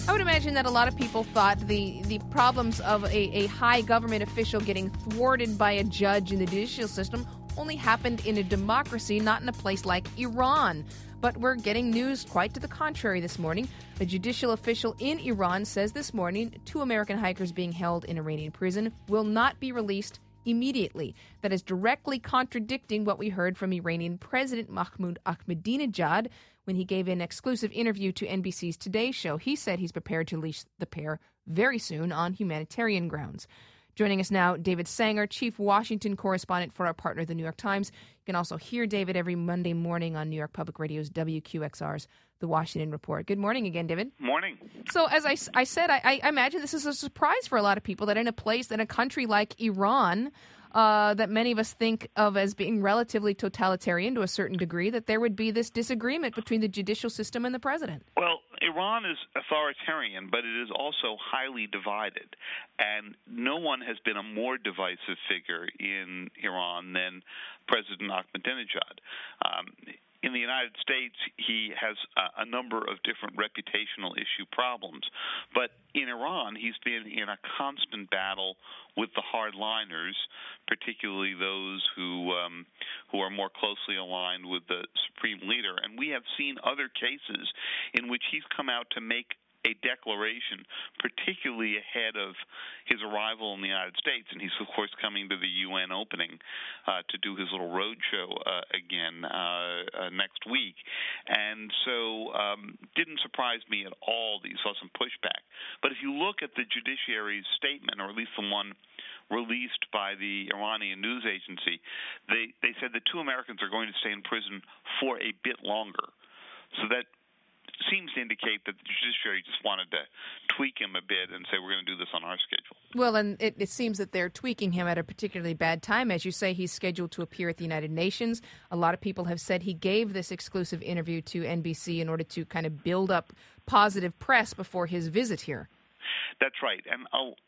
I would imagine that a lot of people thought the problems of a high government official getting thwarted by a judge in the judicial system only happened in a democracy, not in a place like Iran. But we're getting news quite to the contrary this morning. A judicial official in Iran says this morning 2 American hikers being held in Iranian prison will not be released immediately. That is directly contradicting what we heard from Iranian President Mahmoud Ahmadinejad when he gave an exclusive interview to NBC's Today Show. He said he's prepared to release the pair very soon on humanitarian grounds. Joining us now, David Sanger, chief Washington correspondent for our partner, The New York Times. You can also hear David every Monday morning on New York Public Radio's WQXR's The Washington Report. Good morning again, David. Morning. So as I said, I imagine this is a surprise for a lot of people that in a country like Iran, that many of us think of as being relatively totalitarian to a certain degree, that there would be this disagreement between the judicial system and the president. Well, Iran is authoritarian, but it is also highly divided. And no one has been a more divisive figure in Iran than President Ahmadinejad. In the United States, he has a number of different reputational issue problems. But in Iran, he's been in a constant battle with the hardliners, particularly those who are more closely aligned with the supreme leader. And we have seen other cases in which he's come out to make a declaration, particularly ahead of his arrival in the United States. And he's, of course, coming to the UN opening to do his little road show again next week. And so didn't surprise me at all that you saw some pushback. But if you look at the judiciary's statement, or at least the one released by the Iranian news agency, they said that 2 Americans are going to stay in prison for a bit longer. So that seems to indicate that the judiciary just wanted to tweak him a bit and say, we're going to do this on our schedule. Well, and it seems that they're tweaking him at a particularly bad time. As you say, he's scheduled to appear at the United Nations. A lot of people have said he gave this exclusive interview to NBC in order to kind of build up positive press before his visit here. That's right. And,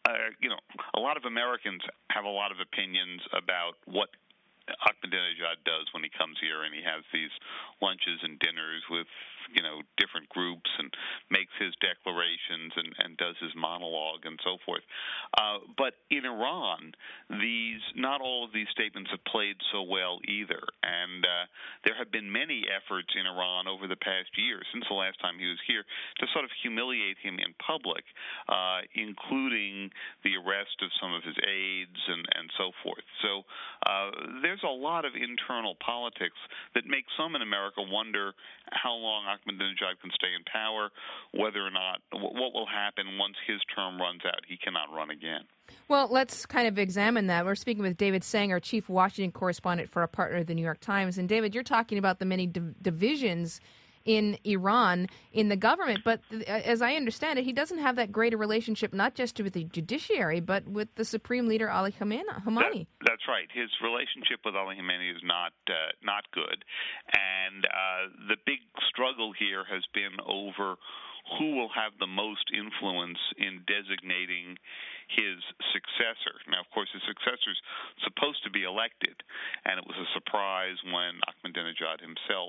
a lot of Americans have a lot of opinions about what Ahmadinejad does when he comes here and he has these lunches and dinners with, different groups and makes his declarations and does his monologue and so forth. But in Iran, not all of these statements have played so well either. And there have been many efforts in Iran over the past year, since the last time he was here, to sort of humiliate him in public, including the arrest of some of his aides and so forth. So there's a lot of internal politics that make some in America wonder how long Ahmadinejad can stay in power, whether or not what will happen once his term runs out. He cannot run again. Well, let's kind of examine that. We're speaking with David Sanger, chief Washington correspondent for our partner, The New York Times. And David, you're talking about the many divisions in Iran, in the government. But as I understand it, he doesn't have that great a relationship, not just with the judiciary, but with the supreme leader, Ali Khamenei. That's right. His relationship with Ali Khamenei is not good. And the big struggle here has been over who will have the most influence in designating his successor. Now, of course, his successor is supposed to be elected, and it was a surprise when Ahmadinejad himself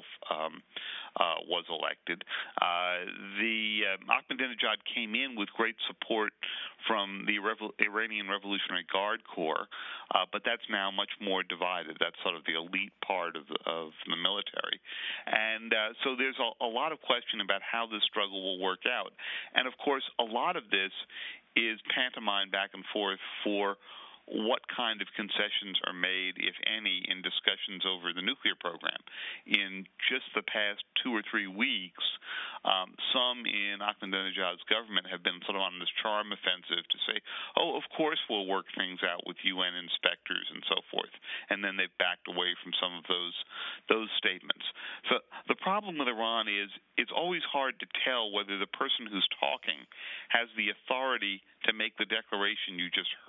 was elected. Ahmadinejad came in with great support from the Iranian Revolutionary Guard Corps, but that's now much more divided. That's sort of the elite part of the military. And so there's a lot of question about how this struggle will work out. And, of course, a lot of this is pantomime back and forth for what kind of concessions are made, if any, in discussions over the nuclear program. In just the past 2 or 3 weeks, some in Ahmadinejad's government have been sort of on this charm offensive to say, oh, of course we'll work things out with UN inspectors and so forth. And then they've backed away from some of those statements. So the problem with Iran is it's always hard to tell whether the person who's talking has the authority to make the declaration you just heard.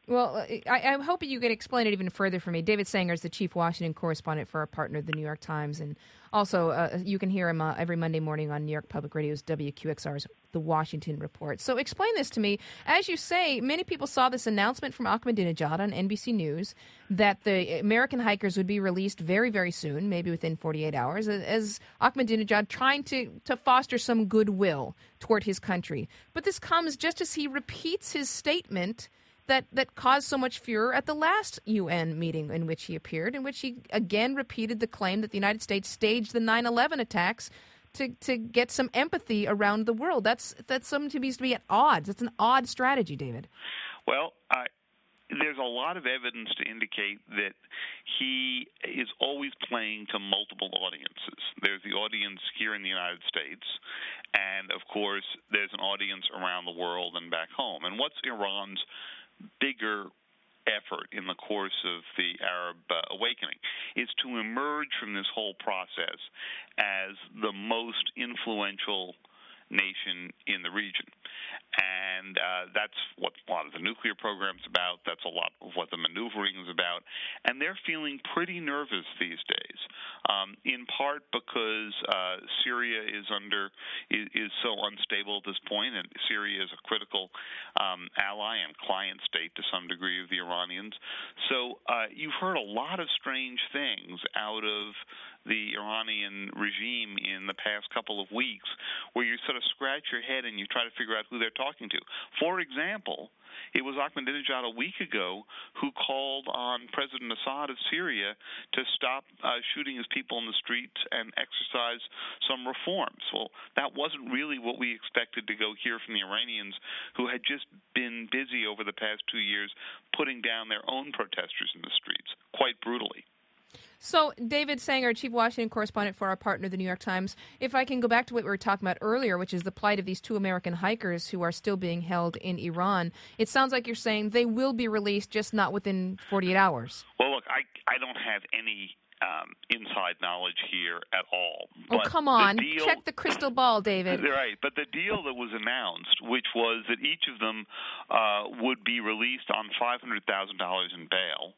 Well, I'm hoping you can explain it even further for me. David Sanger is the chief Washington correspondent for our partner, the New York Times, and also you can hear him every Monday morning on New York Public Radio's WQXR's The Washington Report. So explain this to me. As you say, many people saw this announcement from Ahmadinejad on NBC News that the American hikers would be released very, very soon, maybe within 48 hours, as Ahmadinejad trying to foster some goodwill toward his country. But this comes just as he repeats his statement that caused so much furor at the last UN meeting in which he appeared, in which he again repeated the claim that the United States staged the 9/11 attacks to get some empathy around the world. That's something to be at odds. It's an odd strategy, David. Well, there's a lot of evidence to indicate that he is always playing to multiple audiences. There's the audience here in the United States, and, of course, there's an audience around the world and back home. And what's Iran's bigger effort in the course of the Arab awakening is to emerge from this whole process as the most influential nation in the region. And that's what a lot of the nuclear program's about. That's a lot of what the maneuvering is about. And they're feeling pretty nervous these days, in part because Syria is so unstable at this point, and Syria is a critical ally and client state to some degree of the Iranians. So you've heard a lot of strange things out of the Iranian regime in the past couple of weeks, where you sort of scratch your head and you try to figure out who they're talking to. For example, it was Ahmadinejad a week ago who called on President Assad of Syria to stop shooting his people in the streets and exercise some reforms. Well, that wasn't really what we expected to go hear from the Iranians, who had just been busy over the past 2 years putting down their own protesters in the streets, quite brutally. So, David Sanger, chief Washington correspondent for our partner, the New York Times, if I can go back to what we were talking about earlier, which is the plight of these two American hikers who are still being held in Iran, it sounds like you're saying they will be released, just not within 48 hours. Well, look, I don't have any inside knowledge here at all. Oh, but come on. Check the crystal ball, David. Right. But the deal that was announced, which was that each of them would be released on $500,000 in bail,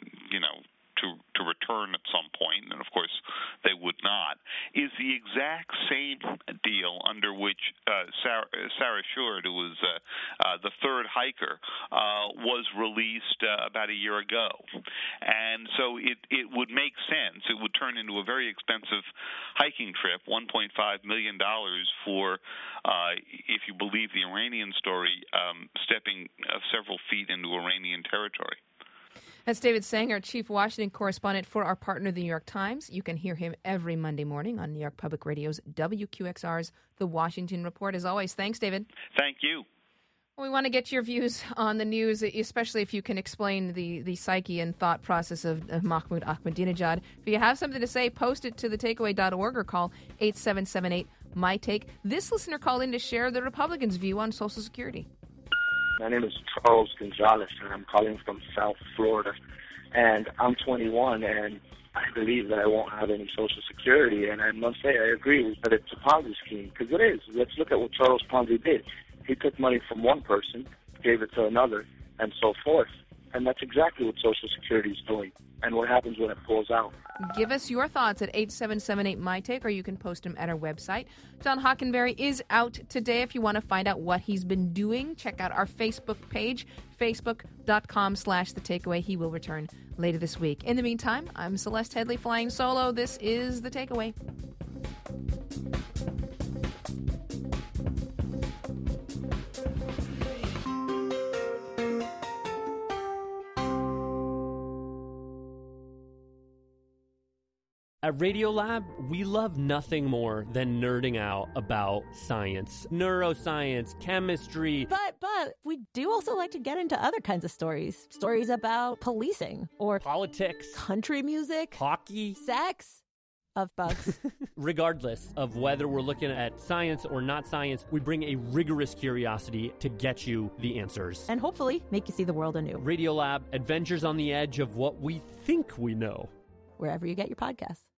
to return at some point, and of course they would not, is the exact same deal under which Sarah Shurd, who was the third hiker, was released about a year ago. And so it would make sense. It would turn into a very expensive hiking trip, $1.5 million for, if you believe the Iranian story, stepping several feet into Iranian territory. That's David Sanger, chief Washington correspondent for our partner, the New York Times. You can hear him every Monday morning on New York Public Radio's WQXR's The Washington Report. As always, thanks, David. Thank you. We want to get your views on the news, especially if you can explain the psyche and thought process of Mahmoud Ahmadinejad. If you have something to say, post it to thetakeaway.org or call 8778-MY-TAKE. This listener called in to share the Republicans' view on Social Security. My name is Charles Gonzalez, and I'm calling from South Florida. And I'm 21, and I believe that I won't have any Social Security. And I must say, I agree that it's a Ponzi scheme, because it is. Let's look at what Charles Ponzi did. He took money from one person, gave it to another, and so forth. And that's exactly what Social Security is doing, and what happens when it pulls out. Give us your thoughts at 8778-MY-TAKE, or you can post them at our website. John Hockenberry is out today. If you want to find out what he's been doing, check out our Facebook page, facebook.com/thetakeaway. He will return later this week. In the meantime, I'm Celeste Headley flying solo. This is The Takeaway. At Radiolab, we love nothing more than nerding out about science, neuroscience, chemistry. But we do also like to get into other kinds of stories. Stories about policing or politics, country music, hockey, sex, of bugs. Regardless of whether we're looking at science or not science, we bring a rigorous curiosity to get you the answers. And hopefully make you see the world anew. Radiolab, adventures on the edge of what we think we know. Wherever you get your podcasts.